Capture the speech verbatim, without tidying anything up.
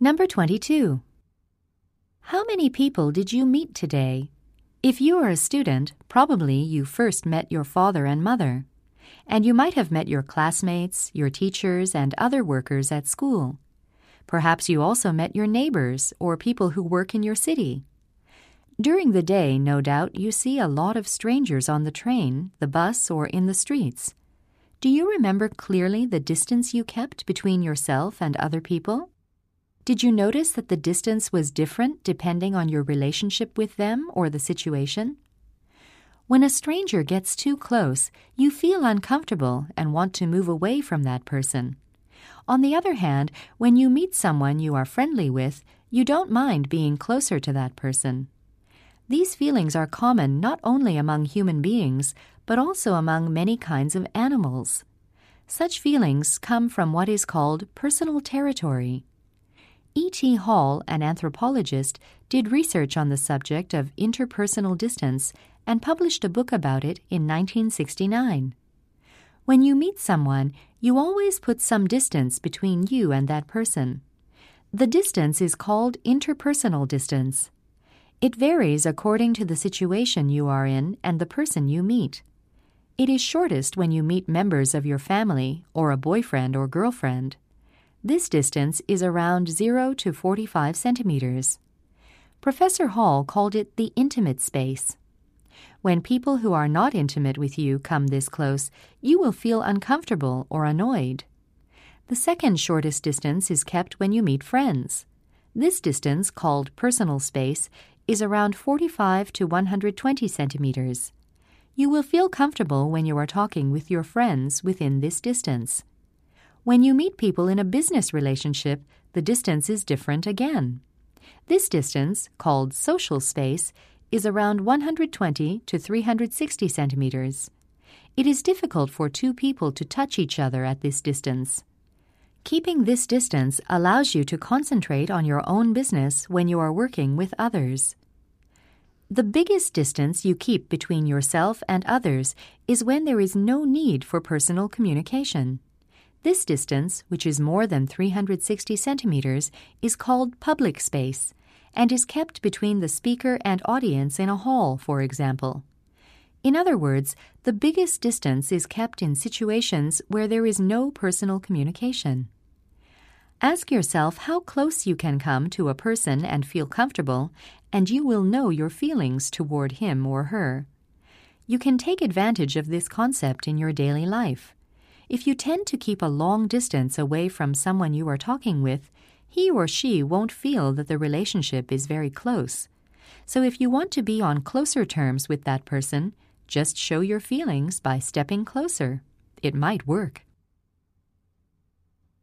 Number twenty-two. How many people did you meet today? If you are a student, probably you first met your father and mother, and you might have met your classmates, your teachers, and other workers at school. Perhaps you also met your neighbors or people who work in your city. During the day, no doubt, you see a lot of strangers on the train, the bus, or in the streets. Do you remember clearly the distance you kept between yourself and other people? Did you notice that the distance was different depending on your relationship with them or the situation? When a stranger gets too close, you feel uncomfortable and want to move away from that person. On the other hand, when you meet someone you are friendly with, you don't mind being closer to that person. These feelings are common not only among human beings, but also among many kinds of animals. Such feelings come from what is called personal territory. E T Hall, an anthropologist, did research on the subject of interpersonal distance and published a book about it in nineteen sixty-nine. When you meet someone, you always put some distance between you and that person. The distance is called interpersonal distance. It varies according to the situation you are in and the person you meet. It is shortest when you meet members of your family or a boyfriend or girlfriend. This distance is around zero to forty-five centimeters. Professor Hall called it the intimate space. When people who are not intimate with you come this close, you will feel uncomfortable or annoyed. The second shortest distance is kept when you meet friends. This distance, called personal space, is around forty-five to one hundred twenty centimeters. You will feel comfortable when you are talking with your friends within this distance. When you meet people in a business relationship, the distance is different again. This distance, called social space, is around one hundred twenty to three hundred sixty centimeters. It is difficult for two people to touch each other at this distance. Keeping this distance allows you to concentrate on your own business when you are working with others. The biggest distance you keep between yourself and others is when there is no need for personal communication. This distance, which is more than three hundred sixty centimeters, is called public space and is kept between the speaker and audience in a hall, for example. In other words, the biggest distance is kept in situations where there is no personal communication. Ask yourself how close you can come to a person and feel comfortable, and you will know your feelings toward him or her. You can take advantage of this concept in your daily life. If you tend to keep a long distance away from someone you are talking with, he or she won't feel that the relationship is very close. So if you want to be on closer terms with that person, just show your feelings by stepping closer. It might work.